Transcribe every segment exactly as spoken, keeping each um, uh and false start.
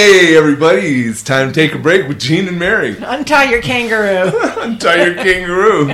Hey, everybody, it's time to take a break with Gene and Mary. Untie your kangaroo. Untie your kangaroo.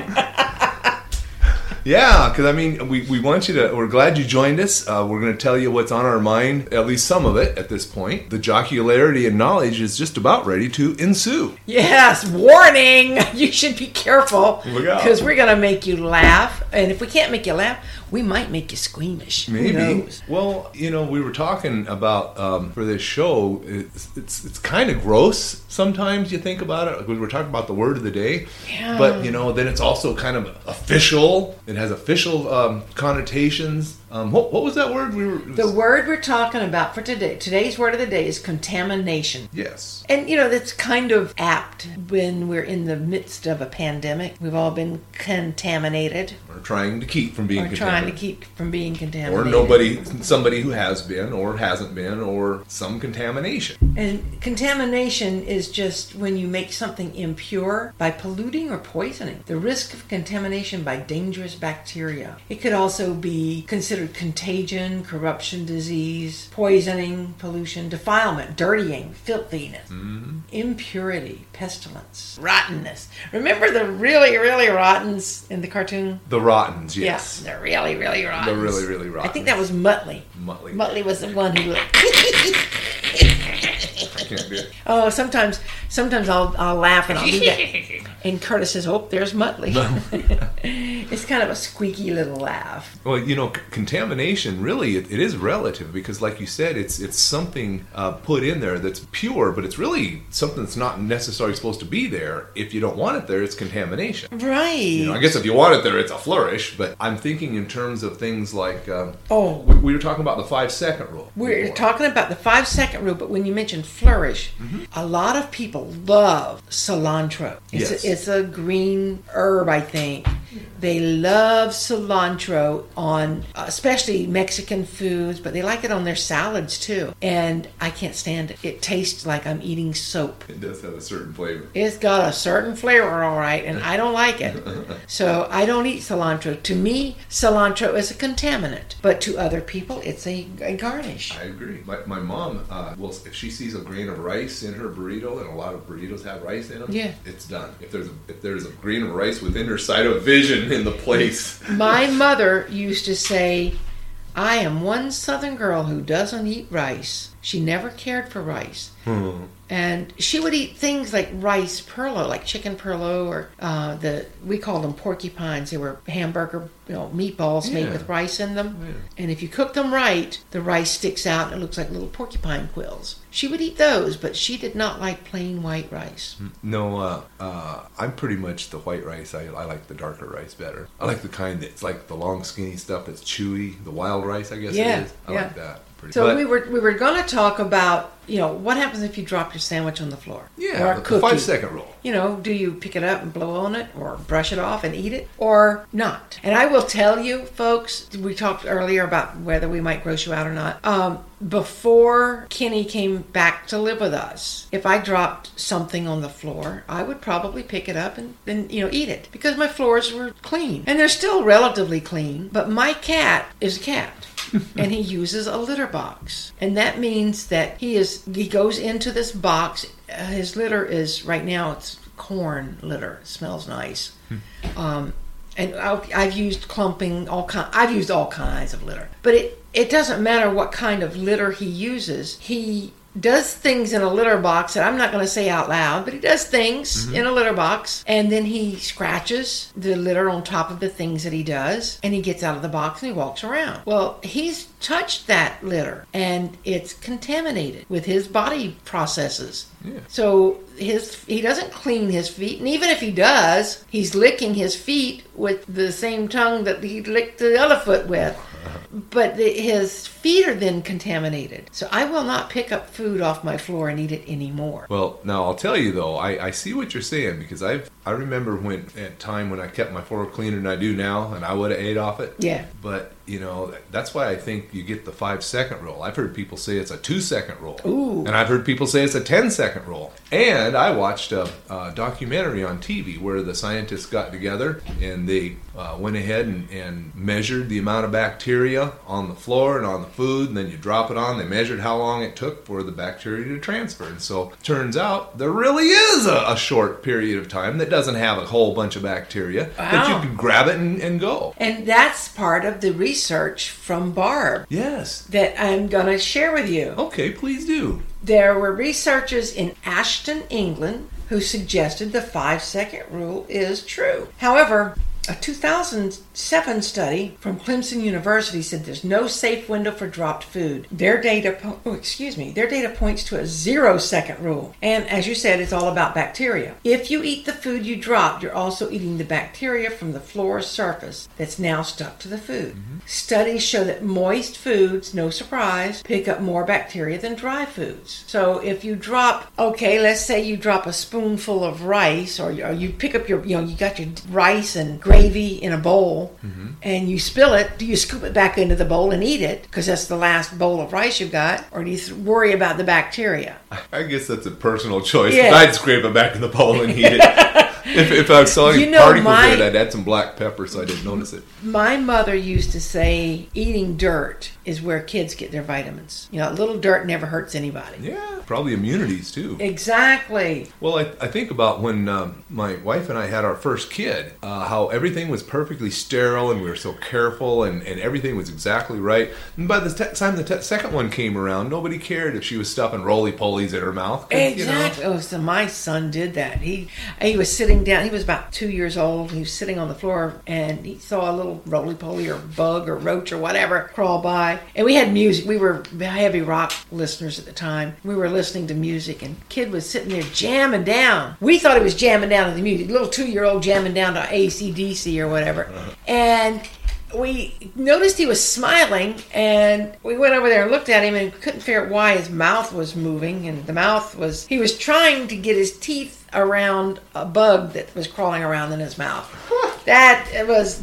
Yeah, because, I mean, we, we want you to, we're glad you joined us. Uh, we're going to tell you what's on our mind, at least some of it at this point. The jocularity and knowledge is just about ready to ensue. Yes, warning. You should be careful. Look out. Because we're going to make you laugh. And if we can't make you laugh, we might make you squeamish. Maybe. Who knows? Well, you know, we were talking about, um, for this show, it's it's, it's kind of gross sometimes you think about it. We were talking about the word of the day. Yeah. But, you know, then it's also kind of official. It has official um, connotations. Um, what, what was that word? We were. The word we're talking about for today, today's word of the day is contamination. Yes. And, you know, that's kind of apt when we're in the midst of a pandemic. We've all been contaminated. Or trying to keep from being Or contaminated. trying to keep from being contaminated. Or nobody, somebody who has been or hasn't been, or some contamination. And contamination is just when you make something impure by polluting or poisoning. The risk of contamination by dangerous bacteria. It could also be considered contagion, corruption, disease, poisoning, pollution, defilement, dirtying, filthiness, mm-hmm. impurity, pestilence, rottenness. Remember the really, really rottens in the cartoon? The Rottens, yes. Yeah, the really, really rottens. The really, really rottens. I think that was Muttley. Muttley. Muttley was the one who... I can't do it. Oh, sometimes, sometimes I'll I'll laugh and I'll do that, and Curtis says, "Oh, there's Muttley." It's kind of a squeaky little laugh. Well, you know, c- contamination really it, it is relative because, like you said, it's it's something uh, put in there that's pure, but it's really something that's not necessarily supposed to be there. If you don't want it there, it's contamination. Right. You know, I guess if you want it there, it's a flourish. But I'm thinking in terms of things like um, oh, we, we were talking about the five second rule. We're before. talking about the five second rule, but when you mention flourish. Mm-hmm. A lot of people love cilantro. It's, yes. a, it's a green herb, I think. They love cilantro on, especially Mexican foods, but they like it on their salads too. And I can't stand it. It tastes like I'm eating soap. It does have a certain flavor. It's got a certain flavor, all right, and I don't like it. So I don't eat cilantro. To me, cilantro is a contaminant, but to other people, it's a, a garnish. I agree. My, my mom, uh, will if she sees a grain of rice in her burrito, and a lot of burritos have rice in them, yeah. it's done. If there's a, if there's a grain of rice within her sight of vision in the place. My mother used to say, I am one Southern girl who doesn't eat rice. She never cared for rice. Hmm. And she would eat things like rice perlo, like chicken perlo, or uh, the we called them porcupines. They were hamburger, you know, meatballs yeah. made with rice in them. Yeah. And if you cook them right, the rice sticks out and it looks like little porcupine quills. She would eat those, but she did not like plain white rice. No, uh, uh, I'm pretty much the white rice. I, I like the darker rice better. I like the kind that's like the long, skinny stuff that's chewy. The wild rice, I guess yeah. it is. I yeah. like that. Pretty. So but, we were we were going to talk about, you know, what happens if you drop your sandwich on the floor? Yeah, or a the cookie. five second rule. You know, do you pick it up and blow on it, or brush it off and eat it, or not? And I will tell you, folks, we talked earlier about whether we might gross you out or not. Um, before Kenny came back to live with us, if I dropped something on the floor, I would probably pick it up and, and you know, eat it, because my floors were clean. And they're still relatively clean, but my cat is a cat. And he uses a litter box. And that means that he is he goes into this box. Uh, his litter is, right now, it's corn litter. It smells nice. um, and I'll, I've used clumping, all kind, I've used all kinds of litter. But it, it doesn't matter what kind of litter he uses. He does things in a litter box that I'm not going to say out loud, but he does things mm-hmm. in a litter box, and then he scratches the litter on top of the things that he does, and he gets out of the box and he walks around. Well, he's touched that litter, and it's contaminated with his body processes. Yeah. So his he doesn't clean his feet, and even if he does, he's licking his feet with the same tongue that he licked the other foot with. But the, his feet are then contaminated. So I will not pick up food off my floor and eat it anymore. Well, now I'll tell you though, I, I see what you're saying, because I've I remember when at time when I kept my floor cleaner than I do now, and I would have ate off it. Yeah. But you know, that's why I think you get the five second rule. I've heard people say it's a two second rule. Ooh. And I've heard people say it's a ten second rule. And I watched a, a documentary on T V where the scientists got together and they uh, went ahead and, and measured the amount of bacteria on the floor and on the food, and then you drop it on. They measured how long it took for the bacteria to transfer. And so turns out there really is a, a short period of time that doesn't have a whole bunch of bacteria, wow. that you can grab it and, and go. And that's part of the research from Barb. Yes. That I'm going to share with you. Okay, please do. There were researchers in Ashton, England, who suggested the five-second rule is true. However, a two thousand seven study from Clemson University said there's no safe window for dropped food. Their data, po- oh, excuse me, their data points to a zero-second rule. And as you said, it's all about bacteria. If you eat the food you dropped, you're also eating the bacteria from the floor surface that's now stuck to the food. Mm-hmm. Studies show that moist foods, no surprise, pick up more bacteria than dry foods. So if you drop, okay, let's say you drop a spoonful of rice, or you, or you pick up your, you know, you got your rice and gravy in a bowl, mm-hmm. and you spill it, do you scoop it back into the bowl and eat it because that's the last bowl of rice you've got, or do you th- worry about the bacteria? I guess that's a personal choice. Yeah. I'd scrape it back in the bowl and eat it. If, if I saw any You know, particles my- in it, I'd add some black pepper so I didn't notice it. My mother used to say eating dirt is where kids get their vitamins. You know, a little dirt never hurts anybody. Yeah, probably immunities too. Exactly. Well, I, I think about when um, my wife and I had our first kid, uh, how everything was perfectly sterile and we were so careful and, and everything was exactly right. And by the te- time the te- second one came around, nobody cared if she was stuffing roly-polies in her mouth. Exactly. You know? Oh, so my son did that. He he was sitting down. He was about two years old. He was sitting on the floor and he saw a little roly-poly or bug or roach or whatever crawl by. And we had music. We were heavy rock listeners at the time. We were listening to music, and kid was sitting there jamming down. We thought he was jamming down to the music. Little two-year-old jamming down to A C D C or whatever. Uh-huh. And we noticed he was smiling, and we went over there and looked at him and couldn't figure out why his mouth was moving. And the mouth was, he was trying to get his teeth around a bug that was crawling around in his mouth. That it was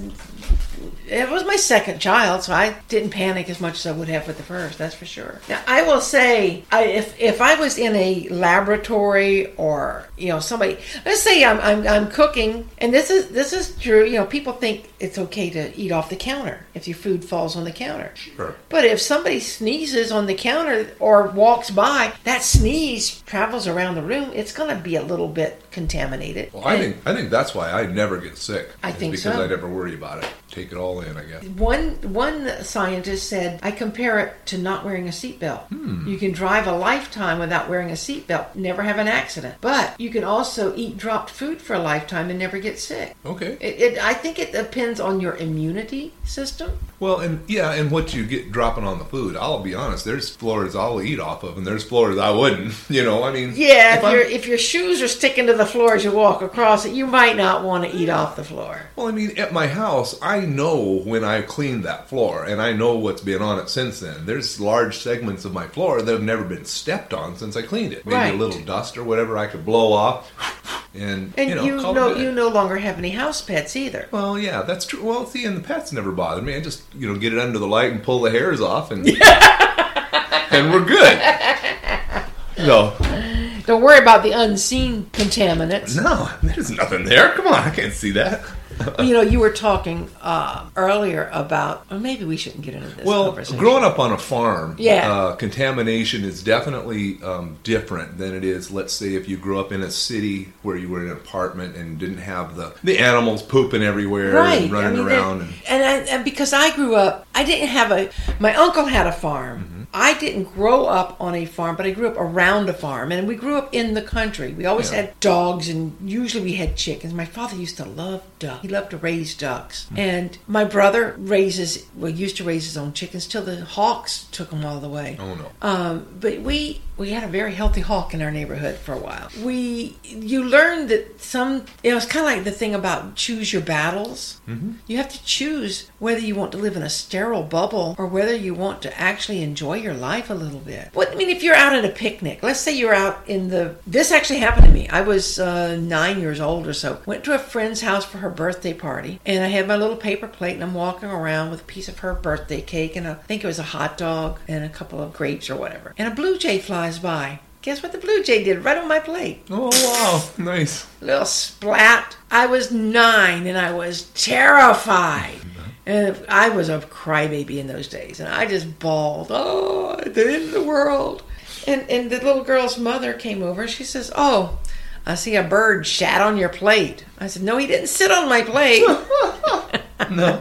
it was my second child, so I didn't panic as much as I would have with the first, that's for sure. Now, I will say, I, if if I was in a laboratory or, you know, somebody, let's say I'm I'm, I'm cooking, and this is this is true, you know, people think it's okay to eat off the counter if your food falls on the counter. Sure. But if somebody sneezes on the counter or walks by, that sneeze travels around the room, it's going to be a little bit contaminated. Well, I think I think that's why I never get sick. I think because so. Because I never worry about it. Take it all in, I guess. One one scientist said, I compare it to not wearing a seatbelt. Hmm. You can drive a lifetime without wearing a seatbelt, never have an accident. But you can also eat dropped food for a lifetime and never get sick. Okay. It, it, I think it depends on your immunity system. Well, and yeah, and what you get dropping on the food. I'll be honest, there's floors I'll eat off of, and there's floors I wouldn't. You know, I mean... Yeah, if, if, your if your shoes are sticking to the floor as you walk across it, you might not want to eat off the floor. Well, I mean, at my house, I know when I cleaned that floor, and I know what's been on it since then. There's large segments of my floor that have never been stepped on since I cleaned it. Maybe Right. a little dust or whatever I could blow off, and, And you know, you call it know good. you no longer have any house pets either. Well, yeah, that's true. Well, see, and the pets never bothered me. I just, you know, get it under the light and pull the hairs off, and and we're good. No, Don't worry about the unseen contaminants. no, there's nothing there. Come on, I can't see that. You know, you were talking uh, earlier about, or maybe we shouldn't get into this Well, conversation. growing up on a farm, Yeah. uh, contamination is definitely um, different than it is, let's say, if you grew up in a city where you were in an apartment and didn't have the, the animals pooping everywhere right. and running I mean, around. And, And, and, I, and because I grew up, I didn't have a, my uncle had a farm. Mm-hmm. I didn't grow up on a farm, but I grew up around a farm. And we grew up in the country. We always Yeah. had dogs, and usually we had chickens. My father used to love ducks. He loved to raise ducks. Mm-hmm. And my brother raises, well, used to raise his own chickens till the hawks took them all the way. oh, no. Um, but we we had a very healthy hawk in our neighborhood for a while. We you learn that some, you know, it's kind of like the thing about choose your battles. Mm-hmm. You have to choose whether you want to live in a sterile bubble or whether you want to actually enjoy your life a little bit. What I mean, if you're out at a picnic, let's say you're out in the. This actually happened to me. I was uh, nine years old or so. Went to a friend's house for her birthday party, and I had my little paper plate, and I'm walking around with a piece of her birthday cake, and I think it was a hot dog and a couple of grapes or whatever. And a blue jay flies by. Guess what the blue jay did right on my plate? Oh, wow. Nice. Little splat. I was nine and I was terrified. And I was a crybaby in those days. And I just bawled, oh, at the end of the world. And, and the little girl's mother came over and she says, oh, I see a bird shat on your plate. I said, no, he didn't sit on my plate. No.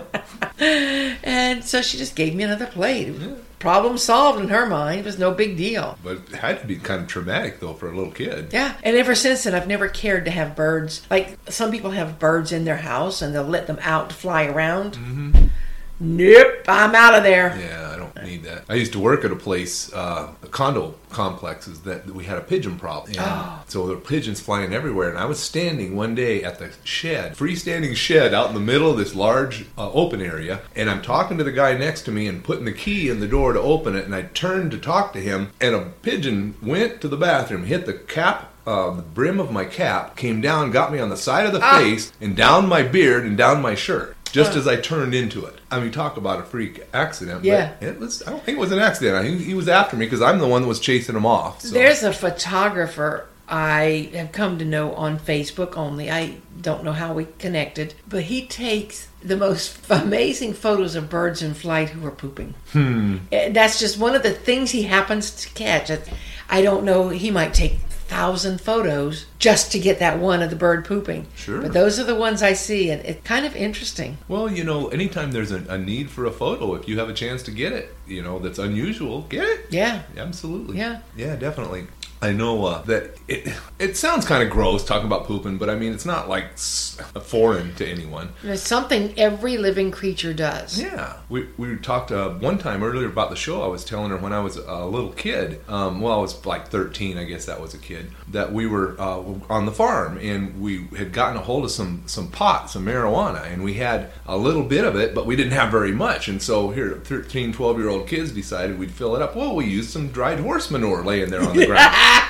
And so she just gave me another plate. Problem solved in her mind. It was no big deal. But it had to be kind of traumatic, though, for a little kid. Yeah. And ever since then, I've never cared to have birds. Like, some people have birds in their house and they'll let them out to fly around. Mm-hmm. Nope. I'm out of there. Yeah, I don't need that. I used to work at a place, uh, a condo complexes, that we had a pigeon problem. And Oh. so there were pigeons flying everywhere. And I was standing one day at the shed, freestanding shed out in the middle of this large uh, open area. And I'm talking to the guy next to me and putting the key in the door to open it. And I turned to talk to him. And a pigeon went to the bathroom, hit the cap Uh, the brim of my cap, came down, got me on the side of the Ah. face, and down my beard and down my shirt, just as I turned into it. I mean, talk about a freak accident. Yeah. But it was, I don't think it was an accident. I think he was after me because I'm the one that was chasing him off. So. There's a photographer I have come to know on Facebook only. I don't know how we connected, but he takes the most amazing photos of birds in flight who are pooping. Hmm. And that's just one of the things he happens to catch. I don't know, he might take thousand photos just to get that one of the bird pooping. Sure. But those are the ones I see, and it's kind of interesting. Well, you know, anytime there's a, a need for a photo, if you have a chance to get it, you know, that's unusual, get it. Yeah. Absolutely. Yeah. Yeah, definitely. I know uh, that it it sounds kind of gross talking about pooping, but I mean, it's not like s- foreign to anyone. It's something every living creature does. Yeah. We we talked uh, one time earlier about the show. I was telling her when I was a little kid, um, well, I was like thirteen, I guess that was a kid, that we were uh, on the farm and we had gotten a hold of some, some pot, some marijuana, and we had a little bit of it, but we didn't have very much. And so here, thirteen, twelve-year-old kids decided we'd fill it up. Well, we used some dried horse manure laying there on the ground.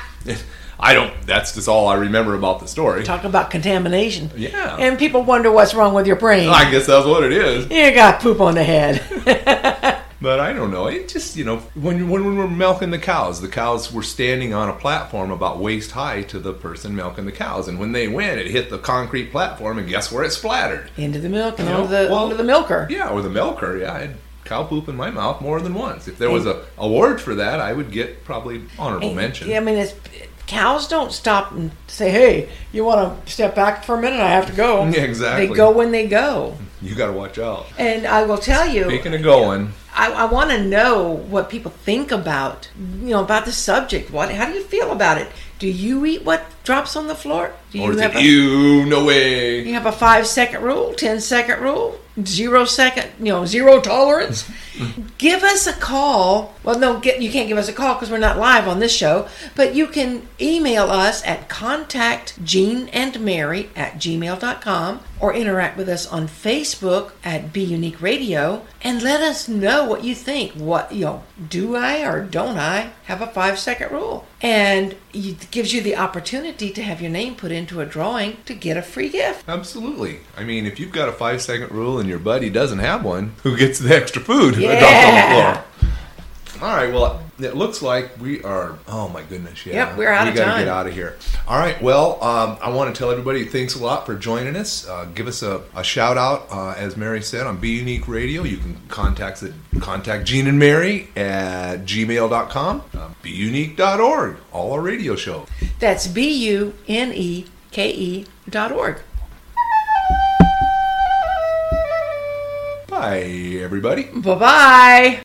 I don't, that's just all I remember about the story. Talk about contamination. Yeah. And people wonder what's wrong with your brain. I guess that's what it is. You got poop on the head. But I don't know. It just, you know, when, when we were milking the cows, the cows were standing on a platform about waist high to the person milking the cows. And when they went, it hit the concrete platform, and guess where it splattered? Into the milk and You onto know, the, well, onto the milker. Yeah, or the milker. Yeah, I had cow poop in my mouth more than once. If there was a award for that, I would get probably honorable And, mention. yeah, I mean, it's, cows don't stop and say, hey, you want to step back for a minute? I have to go. Yeah, exactly. They go when they go. You got to watch out. And I will tell you, Speaking of going, I, I want to know what people think about, you know, about the subject. What? How do you feel about it? Do you eat what drops on the floor? Do or is have it a, you? No way. you have a five second rule, ten second rule, zero second, you know, zero tolerance? Give us a call. Well, no, get, you can't give us a call because we're not live on this show, but you can email us at contact Gene and Mary at gmail dot com or interact with us on Facebook at Be Unique Radio and let us know what you think. What, you know, do I or don't I have a five second rule? And it gives you the opportunity to have your name put into a drawing to get a free gift. Absolutely. I mean, if you've got a five second rule and your buddy doesn't have one, who gets the extra food? Yeah. Dumped on the floor. All right, well, it looks like we are, oh my goodness, yeah. Yep, we're out we of gotta time. get out of here. All right, well, um, I want to tell everybody thanks a lot for joining us. Uh, give us a, a shout out, uh, as Mary said, on Be Unique Radio. You can contact the, contact Gene and Mary at gmail dot com, uh, be unique dot org, all our radio shows. That's B U N E K E dot org. Bye, everybody. Bye-bye.